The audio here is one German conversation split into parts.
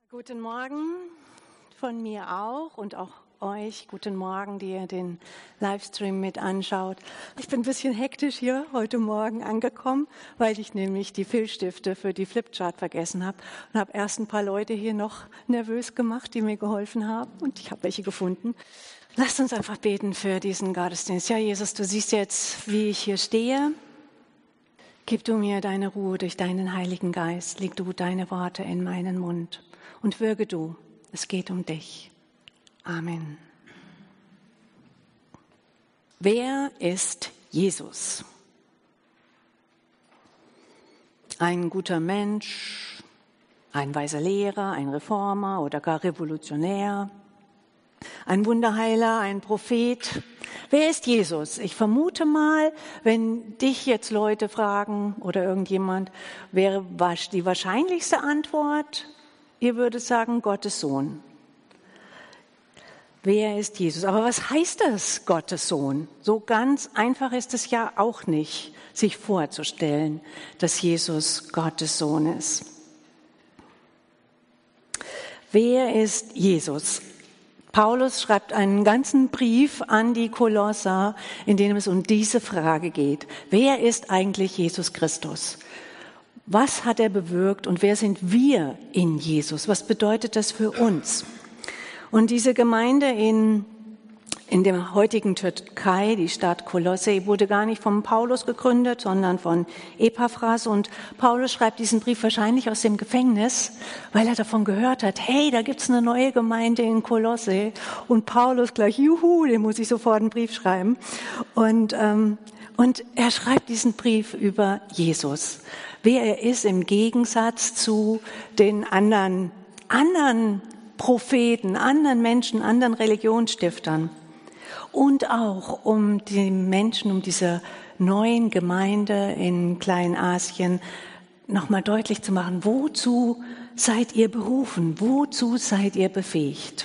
Guten Morgen von mir auch und auch euch. Guten Morgen, die ihr den Livestream mit anschaut. Ich bin ein bisschen hektisch hier heute Morgen angekommen, weil ich nämlich die Filzstifte für die Flipchart vergessen habe und habe erst ein paar Leute hier noch nervös gemacht, die mir geholfen haben, und ich habe welche gefunden. Lasst uns einfach beten für diesen Gottesdienst. Ja, Jesus, du siehst jetzt, wie ich hier stehe. Gib du mir deine Ruhe durch deinen Heiligen Geist. Leg du deine Worte in meinen Mund und wirke du. Es geht um dich. Amen. Wer ist Jesus? Ein guter Mensch, ein weiser Lehrer, ein Reformer oder gar Revolutionär, ein Wunderheiler, ein Prophet. Wer ist Jesus? Ich vermute mal, wenn dich jetzt Leute fragen oder irgendjemand, wäre die wahrscheinlichste Antwort, ihr würdet sagen, Gottes Sohn. Wer ist Jesus? Aber was heißt das, Gottes Sohn? So ganz einfach ist es ja auch nicht, sich vorzustellen, dass Jesus Gottes Sohn ist. Wer ist Jesus? Paulus schreibt einen ganzen Brief an die Kolosser, in dem es um diese Frage geht. Wer ist eigentlich Jesus Christus? Was hat er bewirkt und wer sind wir in Jesus? Was bedeutet das für uns? Und diese Gemeinde in der heutigen Türkei, die Stadt Kolosse, wurde gar nicht von Paulus gegründet, sondern von Epaphras. Und Paulus schreibt diesen Brief wahrscheinlich aus dem Gefängnis, weil er davon gehört hat, hey, da gibt's eine neue Gemeinde in Kolosse. Und Paulus gleich, juhu, dem muss ich sofort einen Brief schreiben. Und er schreibt diesen Brief über Jesus, wer er ist im Gegensatz zu den anderen Propheten, anderen Menschen, anderen Religionsstiftern. Und auch um die Menschen, um diese neuen Gemeinde in Kleinasien nochmal deutlich zu machen, wozu seid ihr berufen, wozu seid ihr befähigt?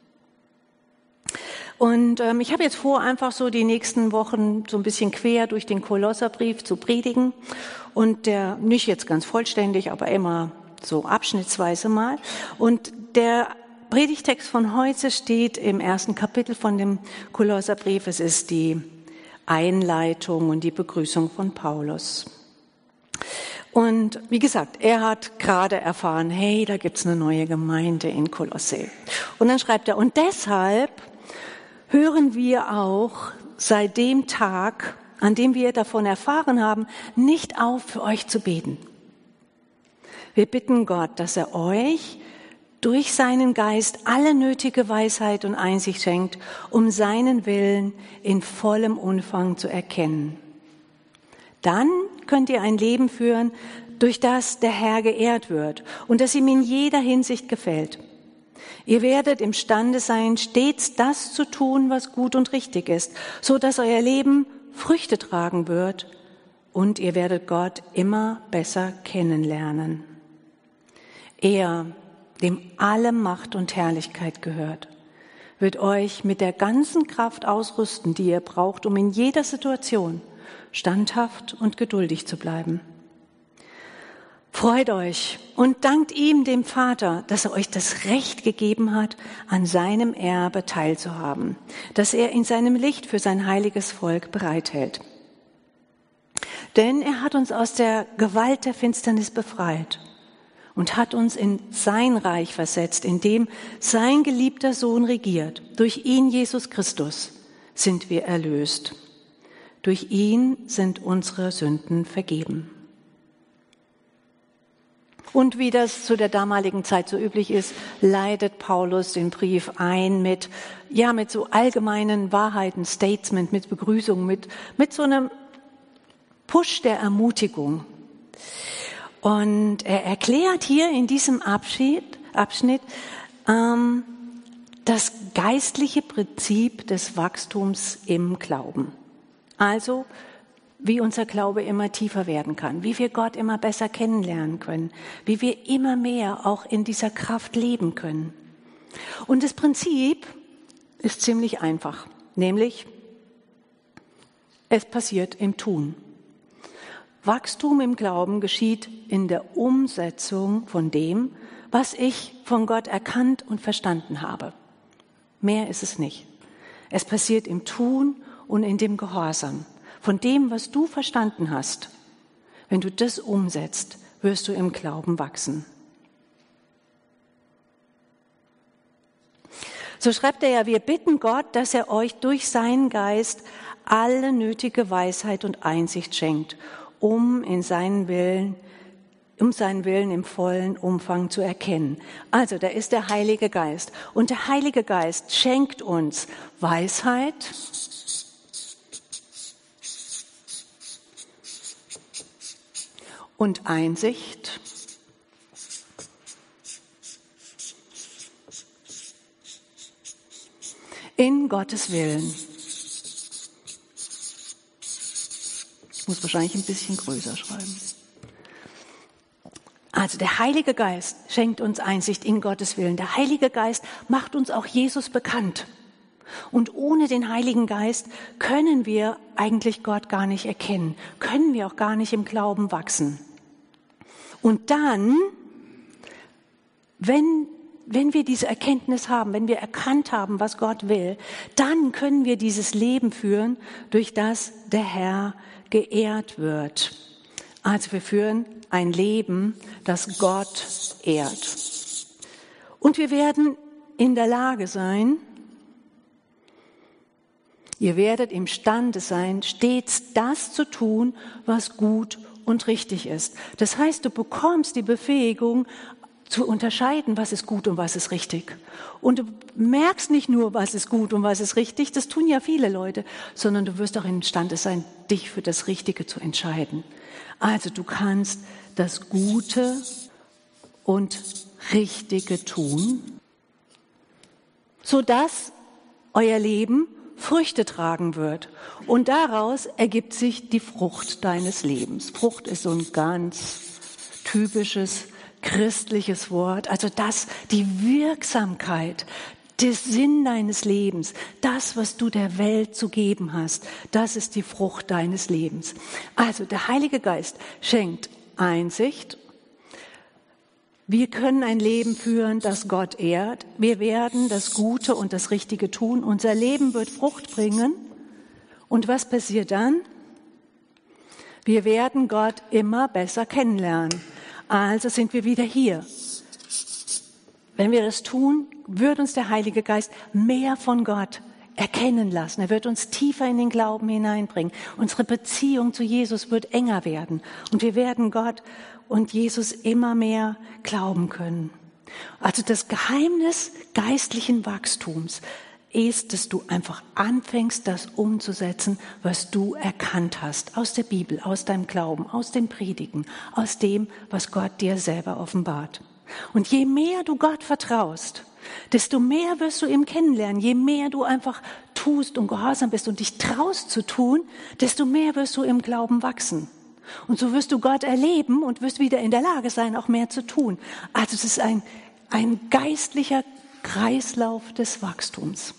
Und ich habe jetzt vor, einfach so die nächsten Wochen so ein bisschen quer durch den Kolosserbrief zu predigen und der nicht jetzt ganz vollständig, aber immer so abschnittsweise mal. Und der Predigtext von heute steht im ersten Kapitel von dem Kolosserbrief. Es ist die Einleitung und die Begrüßung von Paulus. Und wie gesagt, er hat gerade erfahren, hey, da gibt's eine neue Gemeinde in Kolosse. Und dann schreibt er, und deshalb hören wir auch seit dem Tag, an dem wir davon erfahren haben, nicht auf, für euch zu beten. Wir bitten Gott, dass er euch durch seinen Geist alle nötige Weisheit und Einsicht schenkt, um seinen Willen in vollem Umfang zu erkennen. Dann könnt ihr ein Leben führen, durch das der Herr geehrt wird und das ihm in jeder Hinsicht gefällt. Ihr werdet imstande sein, stets das zu tun, was gut und richtig ist, so dass euer Leben Früchte tragen wird und ihr werdet Gott immer besser kennenlernen. Er, dem alle Macht und Herrlichkeit gehört, wird euch mit der ganzen Kraft ausrüsten, die ihr braucht, um in jeder Situation standhaft und geduldig zu bleiben. Freut euch und dankt ihm, dem Vater, dass er euch das Recht gegeben hat, an seinem Erbe teilzuhaben, das er in seinem Licht für sein heiliges Volk bereithält. Denn er hat uns aus der Gewalt der Finsternis befreit und hat uns in sein Reich versetzt, in dem sein geliebter Sohn regiert. Durch ihn, Jesus Christus, sind wir erlöst. Durch ihn sind unsere Sünden vergeben. Und wie das zu der damaligen Zeit so üblich ist, leitet Paulus den Brief ein mit so allgemeinen Wahrheiten, Statement, mit Begrüßung, mit so einem Push der Ermutigung. Und er erklärt hier in diesem Abschnitt das geistliche Prinzip des Wachstums im Glauben. Also, wie unser Glaube immer tiefer werden kann, wie wir Gott immer besser kennenlernen können, wie wir immer mehr auch in dieser Kraft leben können. Und das Prinzip ist ziemlich einfach, nämlich es passiert im Tun. Wachstum im Glauben geschieht in der Umsetzung von dem, was ich von Gott erkannt und verstanden habe. Mehr ist es nicht. Es passiert im Tun und in dem Gehorsam. Von dem, was du verstanden hast, wenn du das umsetzt, wirst du im Glauben wachsen. So schreibt er ja, wir bitten Gott, dass er euch durch seinen Geist alle nötige Weisheit und Einsicht schenkt, um seinen Willen im vollen Umfang zu erkennen. Also, da ist der Heilige Geist. Und der Heilige Geist schenkt uns Weisheit, und Einsicht in Gottes Willen. Ich muss wahrscheinlich ein bisschen größer schreiben. Also der Heilige Geist schenkt uns Einsicht in Gottes Willen. Der Heilige Geist macht uns auch Jesus bekannt. Und ohne den Heiligen Geist können wir eigentlich Gott gar nicht erkennen, können wir auch gar nicht im Glauben wachsen. Und dann, wenn wir diese Erkenntnis haben, wenn wir erkannt haben, was Gott will, dann können wir dieses Leben führen, durch das der Herr geehrt wird. Also wir führen ein Leben, das Gott ehrt. Und wir werden in der Lage sein, ihr werdet imstande sein, stets das zu tun, was gut und richtig ist. Das heißt, du bekommst die Befähigung, zu unterscheiden, was ist gut und was ist richtig. Und du merkst nicht nur, was ist gut und was ist richtig, das tun ja viele Leute, sondern du wirst auch imstande sein, dich für das Richtige zu entscheiden. Also du kannst das Gute und Richtige tun, sodass euer Leben Früchte tragen wird. Und daraus ergibt sich die Frucht deines Lebens. Frucht ist so ein ganz typisches christliches Wort, also die Wirksamkeit, der Sinn deines Lebens, das, was du der Welt zu geben hast, das ist die Frucht deines Lebens. Also der Heilige Geist schenkt Einsicht. Wir können ein Leben führen, das Gott ehrt. Wir werden das Gute und das Richtige tun. Unser Leben wird Frucht bringen. Und was passiert dann? Wir werden Gott immer besser kennenlernen. Also sind wir wieder hier. Wenn wir das tun, wird uns der Heilige Geist mehr von Gott erkennen lassen. Er wird uns tiefer in den Glauben hineinbringen. Unsere Beziehung zu Jesus wird enger werden. Und wir werden Gott und Jesus immer mehr glauben können. Also das Geheimnis geistlichen Wachstums ist, dass du einfach anfängst, das umzusetzen, was du erkannt hast aus der Bibel, aus deinem Glauben, aus den Predigen, aus dem, was Gott dir selber offenbart. Und je mehr du Gott vertraust, desto mehr wirst du ihm kennenlernen. Je mehr du einfach tust und gehorsam bist und dich traust zu tun, desto mehr wirst du im Glauben wachsen. Und so wirst du Gott erleben und wirst wieder in der Lage sein, auch mehr zu tun. Also es ist ein geistlicher Kreislauf des Wachstums.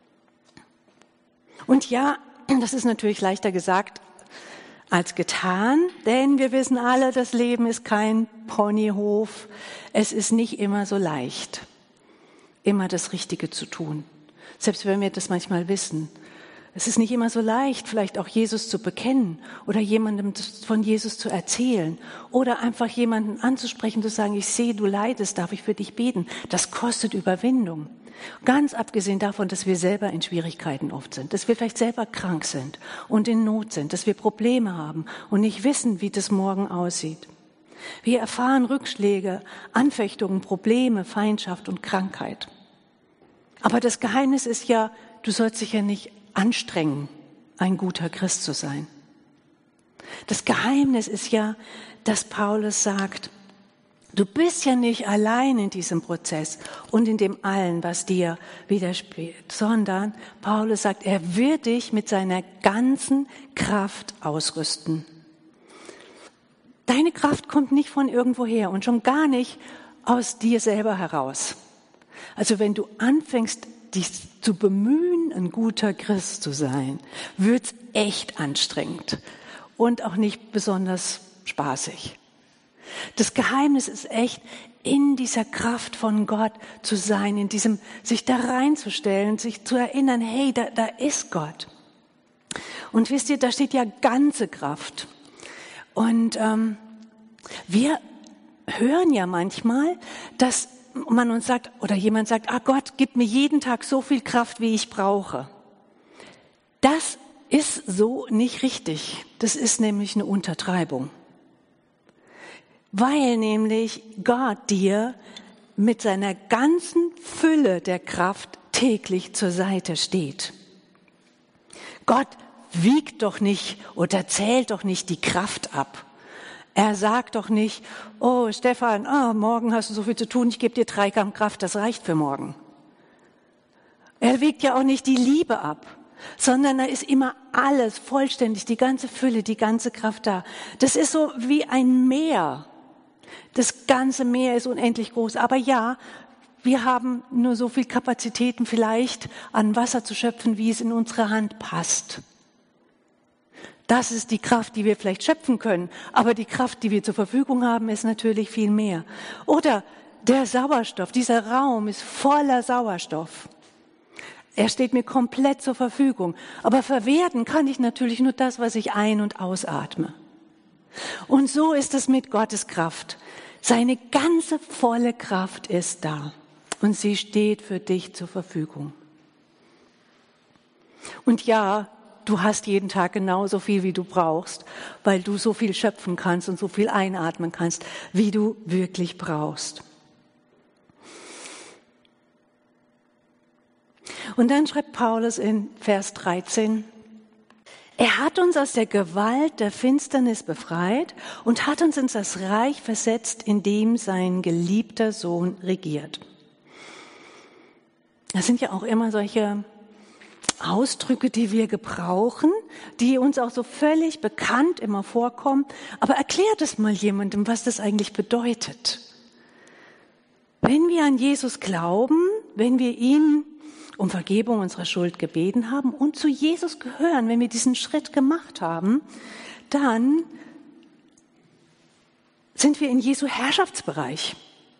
Und ja, das ist natürlich leichter gesagt als getan, denn wir wissen alle, das Leben ist kein Ponyhof. Es ist nicht immer so leicht, immer das Richtige zu tun. Selbst wenn wir das manchmal wissen. Es ist nicht immer so leicht, vielleicht auch Jesus zu bekennen oder jemandem von Jesus zu erzählen oder einfach jemanden anzusprechen, zu sagen, ich sehe, du leidest, darf ich für dich beten? Das kostet Überwindung. Ganz abgesehen davon, dass wir selber in Schwierigkeiten oft sind, dass wir vielleicht selber krank sind und in Not sind, dass wir Probleme haben und nicht wissen, wie das morgen aussieht. Wir erfahren Rückschläge, Anfechtungen, Probleme, Feindschaft und Krankheit. Aber das Geheimnis ist ja, du sollst dich ja nicht anstrengen, ein guter Christ zu sein. Das Geheimnis ist ja, dass Paulus sagt, du bist ja nicht allein in diesem Prozess und in dem allen, was dir widerspielt, sondern Paulus sagt, er wird dich mit seiner ganzen Kraft ausrüsten. Deine Kraft kommt nicht von irgendwoher und schon gar nicht aus dir selber heraus. Also wenn du anfängst, dich zu bemühen, ein guter Christ zu sein, wird's echt anstrengend. und auch nicht besonders spaßig. Das Geheimnis ist echt, in dieser Kraft von Gott zu sein, in diesem, sich da reinzustellen, sich zu erinnern, hey, da ist Gott. Und wisst ihr, da steht ja ganze Kraft. Und wir hören ja manchmal, dass man uns sagt, oder jemand sagt, Gott, gib mir jeden Tag so viel Kraft, wie ich brauche. Das ist so nicht richtig. Das ist nämlich eine Untertreibung. Weil nämlich Gott dir mit seiner ganzen Fülle der Kraft täglich zur Seite steht. Gott wiegt doch nicht oder zählt doch nicht die Kraft ab. Er sagt doch nicht, oh Stefan, morgen hast du so viel zu tun, ich gebe dir 3 Gramm Kraft, das reicht für morgen. Er wiegt ja auch nicht die Liebe ab, sondern da ist immer alles vollständig, die ganze Fülle, die ganze Kraft da. Das ist so wie ein Meer. Das ganze Meer ist unendlich groß. Aber ja, wir haben nur so viel Kapazitäten vielleicht an Wasser zu schöpfen, wie es in unsere Hand passt. Das ist die Kraft, die wir vielleicht schöpfen können. Aber die Kraft, die wir zur Verfügung haben, ist natürlich viel mehr. Oder der Sauerstoff. Dieser Raum ist voller Sauerstoff. Er steht mir komplett zur Verfügung. Aber verwerten kann ich natürlich nur das, was ich ein- und ausatme. Und so ist es mit Gottes Kraft. Seine ganze volle Kraft ist da. Und sie steht für dich zur Verfügung. Und ja, du hast jeden Tag genauso viel, wie du brauchst, weil du so viel schöpfen kannst und so viel einatmen kannst, wie du wirklich brauchst. Und dann schreibt Paulus in Vers 13, er hat uns aus der Gewalt der Finsternis befreit und hat uns in das Reich versetzt, in dem sein geliebter Sohn regiert. Das sind ja auch immer solche Ausdrücke, die wir gebrauchen, die uns auch so völlig bekannt immer vorkommen. Aber erklärt es mal jemandem, was das eigentlich bedeutet. Wenn wir an Jesus glauben, wenn wir ihn um Vergebung unserer Schuld gebeten haben und zu Jesus gehören, wenn wir diesen Schritt gemacht haben, dann sind wir in Jesu Herrschaftsbereich.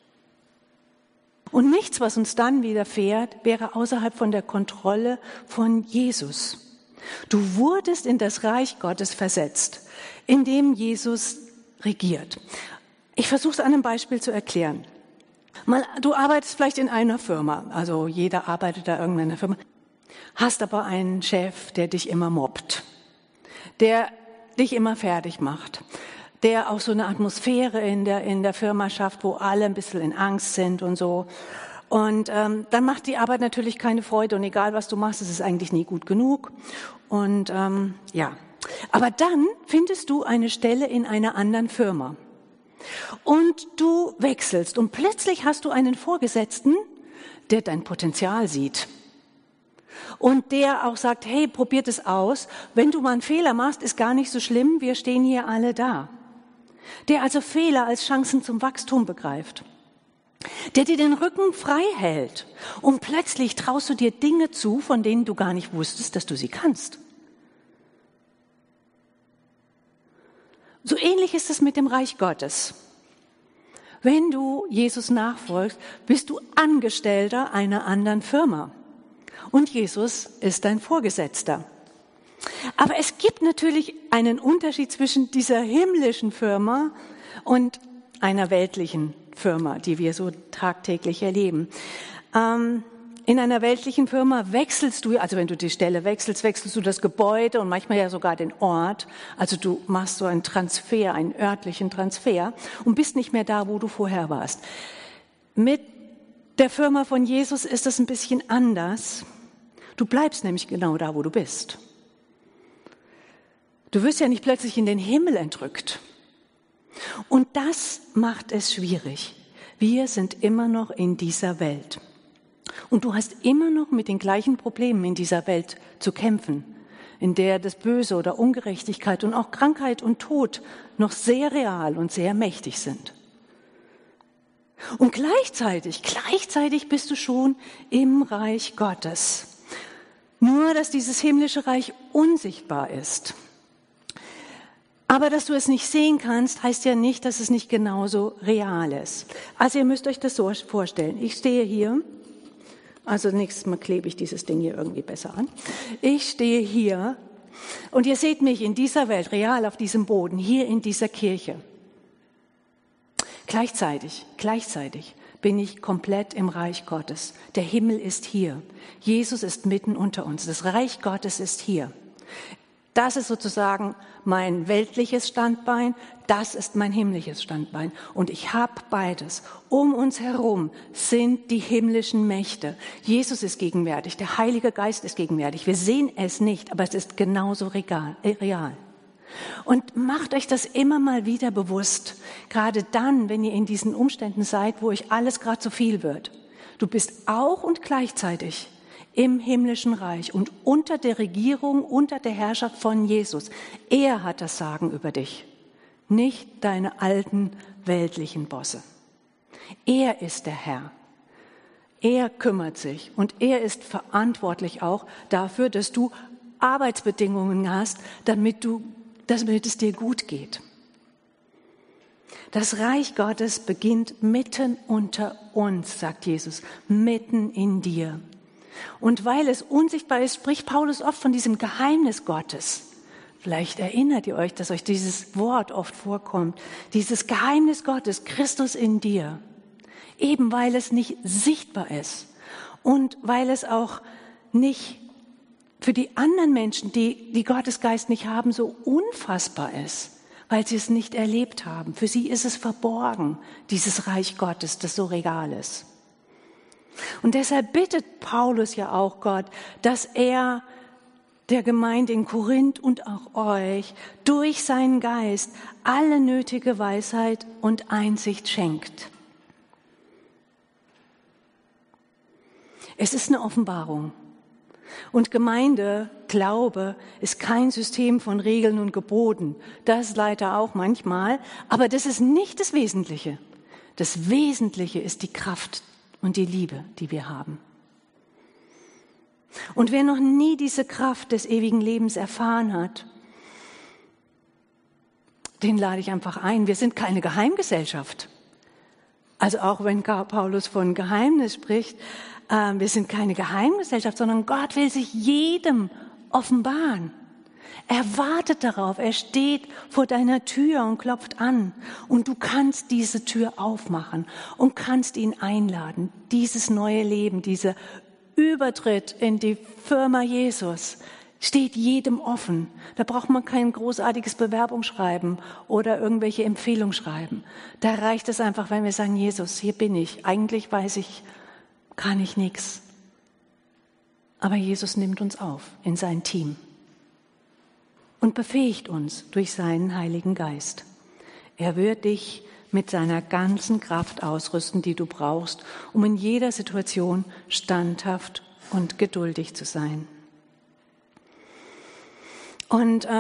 Und nichts, was uns dann widerfährt, wäre außerhalb von der Kontrolle von Jesus. Du wurdest in das Reich Gottes versetzt, in dem Jesus regiert. Ich versuche es an einem Beispiel zu erklären. Du arbeitest vielleicht in einer Firma, also jeder arbeitet da in irgendeiner Firma, hast aber einen Chef, der dich immer mobbt, der dich immer fertig macht, der auch so eine Atmosphäre in der Firma schafft, wo alle ein bisschen in Angst sind und so. Und dann macht die Arbeit natürlich keine Freude und egal was du machst, es ist eigentlich nie gut genug. Und ja, aber dann findest du eine Stelle in einer anderen Firma. Und du wechselst und plötzlich hast du einen Vorgesetzten, der dein Potenzial sieht. Und der auch sagt, hey, probiert es aus. Wenn du mal einen Fehler machst, ist gar nicht so schlimm, wir stehen hier alle da. Der also Fehler als Chancen zum Wachstum begreift. Der dir den Rücken frei hält. Und plötzlich traust du dir Dinge zu, von denen du gar nicht wusstest, dass du sie kannst. So ähnlich ist es mit dem Reich Gottes. Wenn du Jesus nachfolgst, bist du Angestellter einer anderen Firma. Und Jesus ist dein Vorgesetzter. Aber es gibt natürlich einen Unterschied zwischen dieser himmlischen Firma und einer weltlichen Firma, die wir so tagtäglich erleben. In einer weltlichen Firma wechselst du, also wenn du die Stelle wechselst, wechselst du das Gebäude und manchmal ja sogar den Ort. Also du machst so einen Transfer, einen örtlichen Transfer und bist nicht mehr da, wo du vorher warst. Mit der Firma von Jesus ist das ein bisschen anders. Du bleibst nämlich genau da, wo du bist. Du wirst ja nicht plötzlich in den Himmel entrückt. Und das macht es schwierig. Wir sind immer noch in dieser Welt. Und du hast immer noch mit den gleichen Problemen in dieser Welt zu kämpfen, in der das Böse oder Ungerechtigkeit und auch Krankheit und Tod noch sehr real und sehr mächtig sind. Und gleichzeitig bist du schon im Reich Gottes. Nur, dass dieses himmlische Reich unsichtbar ist. Aber dass du es nicht sehen kannst, heißt ja nicht, dass es nicht genauso real ist. Also ihr müsst euch das so vorstellen. Ich stehe hier, also nächstes Mal klebe ich dieses Ding hier irgendwie besser an. Ich stehe hier und ihr seht mich in dieser Welt, real auf diesem Boden, hier in dieser Kirche. Gleichzeitig bin ich komplett im Reich Gottes. Der Himmel ist hier. Jesus ist mitten unter uns. Das Reich Gottes ist hier. Das ist sozusagen mein weltliches Standbein, das ist mein himmlisches Standbein. Und ich habe beides. Um uns herum sind die himmlischen Mächte. Jesus ist gegenwärtig, der Heilige Geist ist gegenwärtig. Wir sehen es nicht, aber es ist genauso real. Und macht euch das immer mal wieder bewusst, gerade dann, wenn ihr in diesen Umständen seid, wo euch alles gerade zu viel wird. Du bist auch und gleichzeitig im himmlischen Reich und unter der Regierung, unter der Herrschaft von Jesus. Er hat das Sagen über dich, nicht deine alten weltlichen Bosse. Er ist der Herr. Er kümmert sich und er ist verantwortlich auch dafür, dass du Arbeitsbedingungen hast, damit es dir gut geht. Das Reich Gottes beginnt mitten unter uns, sagt Jesus, mitten in dir. Und weil es unsichtbar ist, spricht Paulus oft von diesem Geheimnis Gottes. Vielleicht erinnert ihr euch, dass euch dieses Wort oft vorkommt. Dieses Geheimnis Gottes, Christus in dir. Eben weil es nicht sichtbar ist und weil es auch nicht für die anderen Menschen, die Gottes Geist nicht haben, so unfassbar ist, weil sie es nicht erlebt haben. Für sie ist es verborgen, dieses Reich Gottes, das so real ist. Und deshalb bittet Paulus ja auch Gott, dass er der Gemeinde in Korinth und auch euch durch seinen Geist alle nötige Weisheit und Einsicht schenkt. Es ist eine Offenbarung. Und Gemeinde, Glaube, ist kein System von Regeln und Geboten. Das leider auch manchmal, aber das ist nicht das Wesentliche. Das Wesentliche ist die Kraft und die Liebe, die wir haben. Und wer noch nie diese Kraft des ewigen Lebens erfahren hat, den lade ich einfach ein. Wir sind keine Geheimgesellschaft. Also auch wenn Paulus von Geheimnis spricht, wir sind keine Geheimgesellschaft, sondern Gott will sich jedem offenbaren. Er wartet darauf, er steht vor deiner Tür und klopft an. Und du kannst diese Tür aufmachen und kannst ihn einladen. Dieses neue Leben, dieser Übertritt in die Firma Jesus steht jedem offen. Da braucht man kein großartiges Bewerbungsschreiben oder irgendwelche Empfehlungsschreiben. Da reicht es einfach, wenn wir sagen, Jesus, hier bin ich. Eigentlich weiß ich, kann ich nichts. Aber Jesus nimmt uns auf in sein Team und befähigt uns durch seinen Heiligen Geist. Er wird dich mit seiner ganzen Kraft ausrüsten, die du brauchst, um in jeder Situation standhaft und geduldig zu sein. Und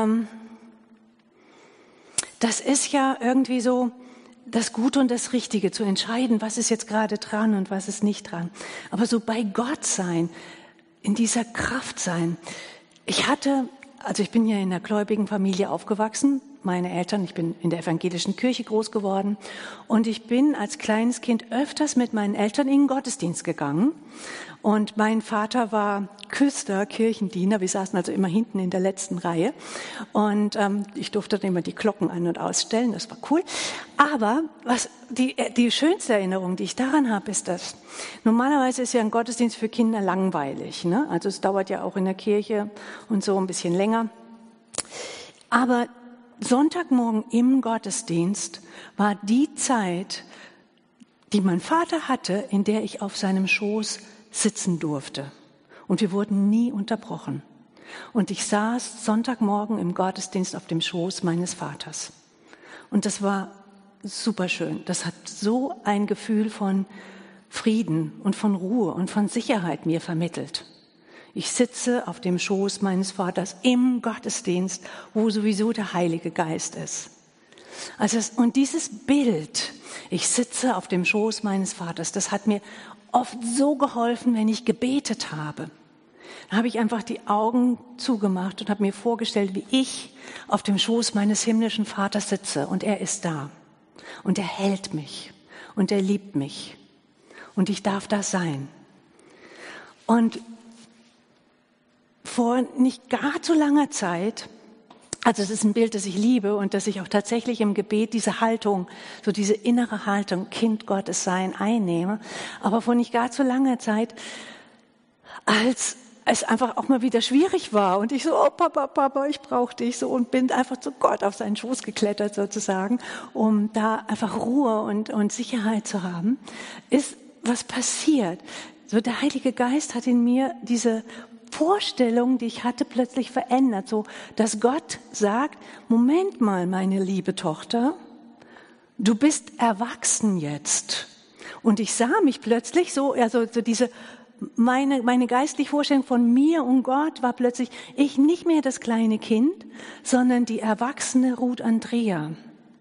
das ist ja irgendwie so das Gute und das Richtige, zu entscheiden, was ist jetzt gerade dran und was ist nicht dran. Aber so bei Gott sein, in dieser Kraft sein. Ich bin ja in einer gläubigen Familie aufgewachsen. Meine Eltern, ich bin in der evangelischen Kirche groß geworden. Und ich bin als kleines Kind öfters mit meinen Eltern in den Gottesdienst gegangen. Und mein Vater war Küster, Kirchendiener. Wir saßen also immer hinten in der letzten Reihe. Und ich durfte dann immer die Glocken an- und ausstellen. Das war cool. Aber die schönste Erinnerung, die ich daran habe, ist das. Normalerweise ist ja ein Gottesdienst für Kinder langweilig, ne? Also es dauert ja auch in der Kirche und so ein bisschen länger. Aber Sonntagmorgen im Gottesdienst war die Zeit, die mein Vater hatte, in der ich auf seinem Schoß sitzen durfte. Und wir wurden nie unterbrochen. Und ich saß Sonntagmorgen im Gottesdienst auf dem Schoß meines Vaters. Und das war super schön. Das hat so ein Gefühl von Frieden und von Ruhe und von Sicherheit mir vermittelt. Ich sitze auf dem Schoß meines Vaters im Gottesdienst, wo sowieso der Heilige Geist ist. Und dieses Bild, ich sitze auf dem Schoß meines Vaters, das hat mir oft so geholfen, wenn ich gebetet habe. Da habe ich einfach die Augen zugemacht und habe mir vorgestellt, wie ich auf dem Schoß meines himmlischen Vaters sitze und er ist da und er hält mich und er liebt mich und ich darf da sein. Und vor nicht gar zu langer Zeit, also es ist ein Bild, das ich liebe und das ich auch tatsächlich im Gebet diese Haltung, so diese innere Haltung, Kind Gottes sein, einnehme, aber vor nicht gar zu langer Zeit, als es einfach auch mal wieder schwierig war und ich so, oh Papa, ich brauche dich so und bin einfach zu Gott auf seinen Schoß geklettert sozusagen, um da einfach Ruhe und Sicherheit zu haben, ist was passiert. So der Heilige Geist hat in mir diese Vorstellung, die ich hatte, plötzlich verändert, so dass Gott sagt, Moment mal, meine liebe Tochter, du bist erwachsen jetzt. Und ich sah mich plötzlich so, also so diese meine geistliche Vorstellung von mir und Gott war plötzlich, ich nicht mehr das kleine Kind, sondern die erwachsene Ruth Andrea.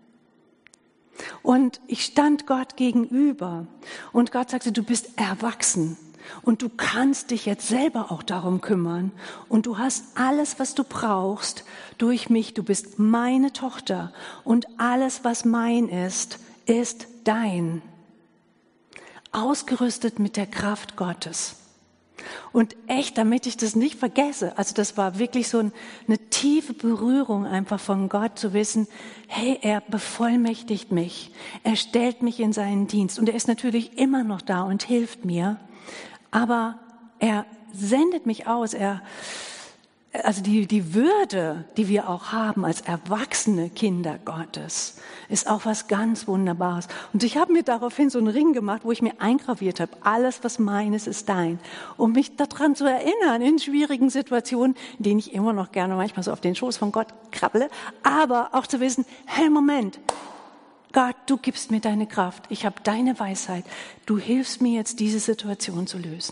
Und ich stand Gott gegenüber und Gott sagte, du bist erwachsen und du kannst dich jetzt selber auch darum kümmern und du hast alles, was du brauchst durch mich. Du bist meine Tochter und alles, was mein ist dein. Ausgerüstet mit der Kraft Gottes. Und echt, damit ich das nicht vergesse, also das war wirklich so eine tiefe Berührung einfach von Gott zu wissen, hey, er bevollmächtigt mich, er stellt mich in seinen Dienst und er ist natürlich immer noch da und hilft mir, aber er sendet mich aus, also die Würde, die wir auch haben als erwachsene Kinder Gottes, ist auch was ganz Wunderbares. Und ich habe mir daraufhin so einen Ring gemacht, wo ich mir eingraviert habe, alles, was meines, ist dein. Um mich daran zu erinnern, in schwierigen Situationen, in denen ich immer noch gerne manchmal so auf den Schoß von Gott krabble, aber auch zu wissen, hey, Moment, Gott, du gibst mir deine Kraft, ich habe deine Weisheit, du hilfst mir jetzt, diese Situation zu lösen.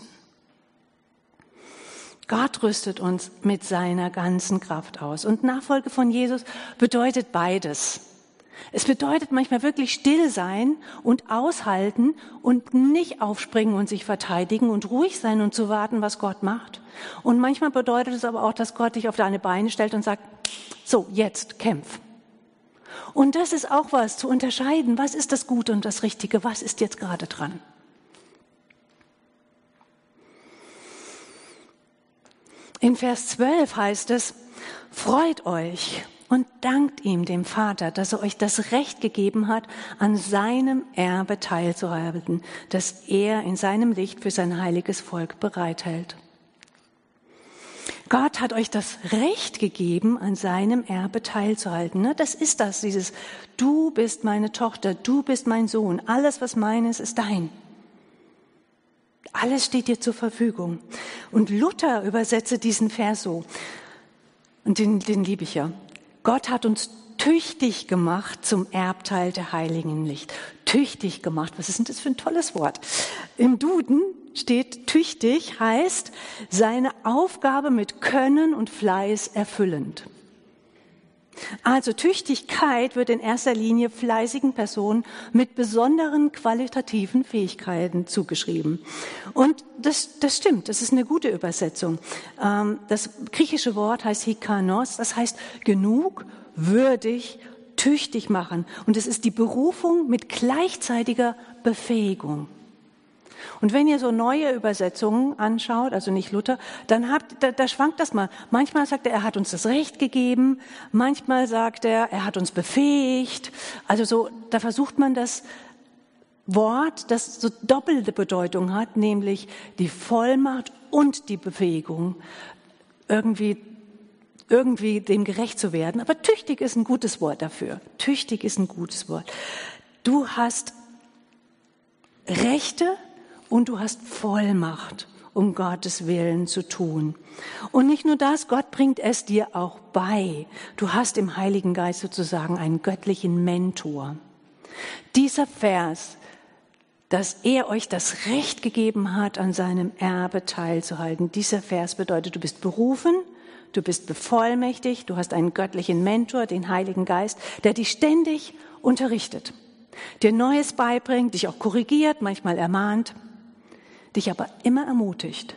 Gott rüstet uns mit seiner ganzen Kraft aus. Und Nachfolge von Jesus bedeutet beides. Es bedeutet manchmal wirklich still sein und aushalten und nicht aufspringen und sich verteidigen und ruhig sein und zu warten, was Gott macht. Und manchmal bedeutet es aber auch, dass Gott dich auf deine Beine stellt und sagt, so, jetzt kämpf. Und das ist auch was, zu unterscheiden, was ist das Gute und das Richtige, was ist jetzt gerade dran. In Vers 12 heißt es, freut euch und dankt ihm, dem Vater, dass er euch das Recht gegeben hat, an seinem Erbe teilzuhaben, das er in seinem Licht für sein heiliges Volk bereithält. Gott hat euch das Recht gegeben, an seinem Erbe teilzuhalten. Das ist dieses, du bist meine Tochter, du bist mein Sohn, alles, was meines, ist dein. Alles steht dir zur Verfügung. Und Luther übersetze diesen Vers so, und den liebe ich ja. Gott hat uns tüchtig gemacht zum Erbteil der heiligen Licht. Tüchtig gemacht, was ist denn das für ein tolles Wort? Im Duden steht, tüchtig heißt, seine Aufgabe mit Können und Fleiß erfüllend. Also Tüchtigkeit wird in erster Linie fleißigen Personen mit besonderen qualitativen Fähigkeiten zugeschrieben. Und das stimmt, das ist eine gute Übersetzung. Das griechische Wort heißt hikanos, das heißt genug, würdig, tüchtig machen. Und es ist die Berufung mit gleichzeitiger Befähigung. Und wenn ihr so neue Übersetzungen anschaut, also nicht Luther, dann da schwankt das mal. Manchmal sagt er hat uns das Recht gegeben, manchmal sagt er hat uns befähigt. Also so, da versucht man das Wort, das so doppelte Bedeutung hat, nämlich die Vollmacht und die Befähigung, irgendwie dem gerecht zu werden. Aber tüchtig ist ein gutes Wort dafür. Tüchtig ist ein gutes Wort. Du hast Rechte und du hast Vollmacht, um Gottes Willen zu tun. Und nicht nur das, Gott bringt es dir auch bei. Du hast im Heiligen Geist sozusagen einen göttlichen Mentor. Dieser Vers, dass er euch das Recht gegeben hat, an seinem Erbe teilzuhalten, dieser Vers bedeutet, du bist berufen, du bist bevollmächtigt, du hast einen göttlichen Mentor, den Heiligen Geist, der dich ständig unterrichtet, dir Neues beibringt, dich auch korrigiert, manchmal ermahnt, dich aber immer ermutigt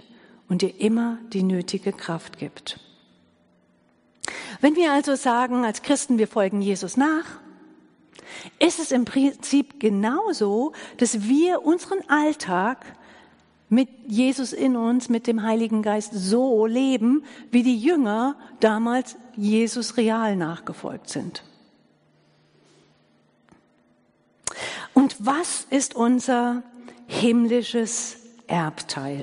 und dir immer die nötige Kraft gibt. Wenn wir also sagen, als Christen, wir folgen Jesus nach, ist es im Prinzip genauso, dass wir unseren Alltag mit Jesus in uns, mit dem Heiligen Geist so leben, wie die Jünger damals Jesus real nachgefolgt sind. Und was ist unser himmlisches Erbteil?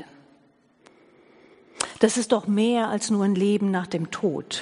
Das ist doch mehr als nur ein Leben nach dem Tod.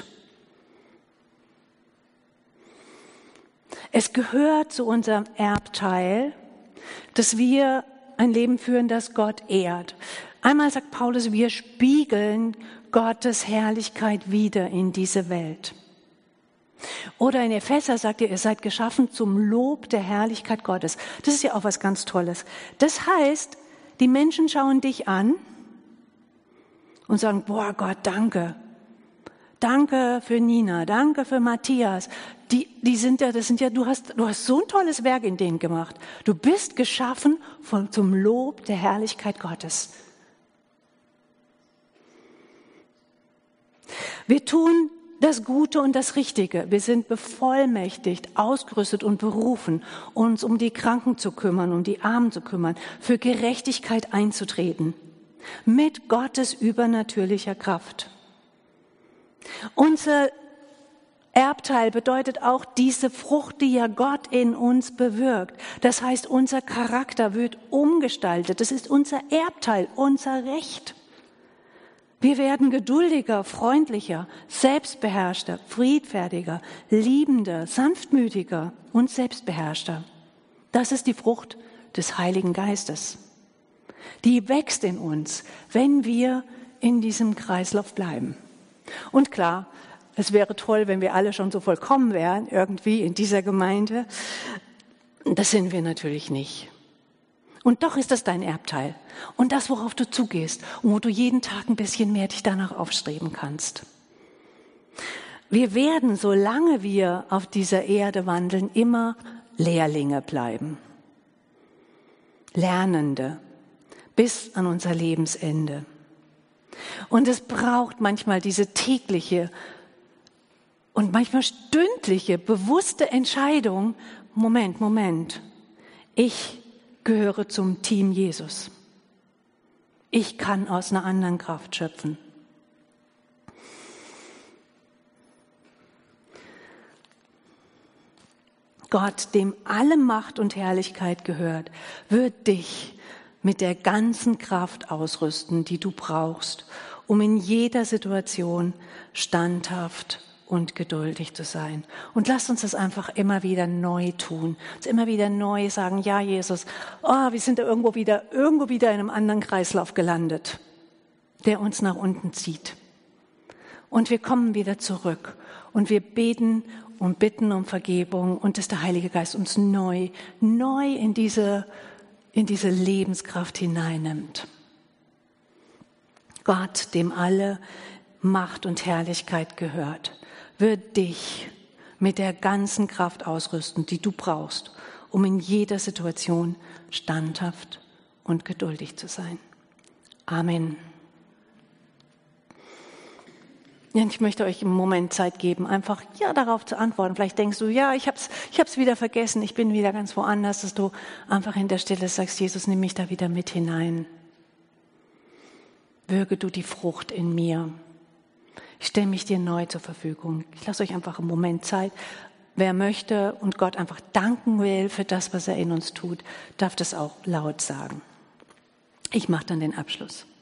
Es gehört zu unserem Erbteil, dass wir ein Leben führen, das Gott ehrt. Einmal sagt Paulus, wir spiegeln Gottes Herrlichkeit wieder in diese Welt. Oder in Epheser sagt er, ihr seid geschaffen zum Lob der Herrlichkeit Gottes. Das ist ja auch was ganz Tolles. Das heißt, die Menschen schauen dich an und sagen, boah Gott, danke. Danke für Nina, danke für Matthias. Du hast so ein tolles Werk in denen gemacht. Du bist geschaffen zum Lob der Herrlichkeit Gottes. Wir tun das Gute und das Richtige. Wir sind bevollmächtigt, ausgerüstet und berufen, uns um die Kranken zu kümmern, um die Armen zu kümmern, für Gerechtigkeit einzutreten. Mit Gottes übernatürlicher Kraft. Unser Erbteil bedeutet auch diese Frucht, die ja Gott in uns bewirkt. Das heißt, unser Charakter wird umgestaltet. Das ist unser Erbteil, unser Recht. Wir werden geduldiger, freundlicher, selbstbeherrschter, friedfertiger, liebender, sanftmütiger und selbstbeherrschter. Das ist die Frucht des Heiligen Geistes. Die wächst in uns, wenn wir in diesem Kreislauf bleiben. Und klar, es wäre toll, wenn wir alle schon so vollkommen wären, irgendwie in dieser Gemeinde. Das sind wir natürlich nicht. Und doch ist das dein Erbteil. Und das, worauf du zugehst und wo du jeden Tag ein bisschen mehr dich danach aufstreben kannst. Wir werden, solange wir auf dieser Erde wandeln, immer Lehrlinge bleiben. Lernende bis an unser Lebensende. Und es braucht manchmal diese tägliche und manchmal stündliche, bewusste Entscheidung, Moment, ich gehöre zum Team Jesus. Ich kann aus einer anderen Kraft schöpfen. Gott, dem alle Macht und Herrlichkeit gehört, wird dich mit der ganzen Kraft ausrüsten, die du brauchst, um in jeder Situation standhaft und geduldig zu sein. Und lasst uns das einfach immer wieder neu tun. Uns immer wieder neu sagen, ja Jesus, wir sind da irgendwo wieder in einem anderen Kreislauf gelandet, der uns nach unten zieht. Und wir kommen wieder zurück und wir beten und bitten um Vergebung und dass der Heilige Geist uns neu in diese Lebenskraft hineinnimmt. Gott, dem alle Macht und Herrlichkeit gehört, wird dich mit der ganzen Kraft ausrüsten, die du brauchst, um in jeder Situation standhaft und geduldig zu sein. Amen. Ja, ich möchte euch einen Moment Zeit geben, einfach darauf zu antworten. Vielleicht denkst du, ich hab's wieder vergessen, ich bin wieder ganz woanders, dass du einfach in der Stille sagst, Jesus, nimm mich da wieder mit hinein. Wirke du die Frucht in mir. Ich stelle mich dir neu zur Verfügung. Ich lasse euch einfach einen Moment Zeit. Wer möchte und Gott einfach danken will für das, was er in uns tut, darf das auch laut sagen. Ich mache dann den Abschluss.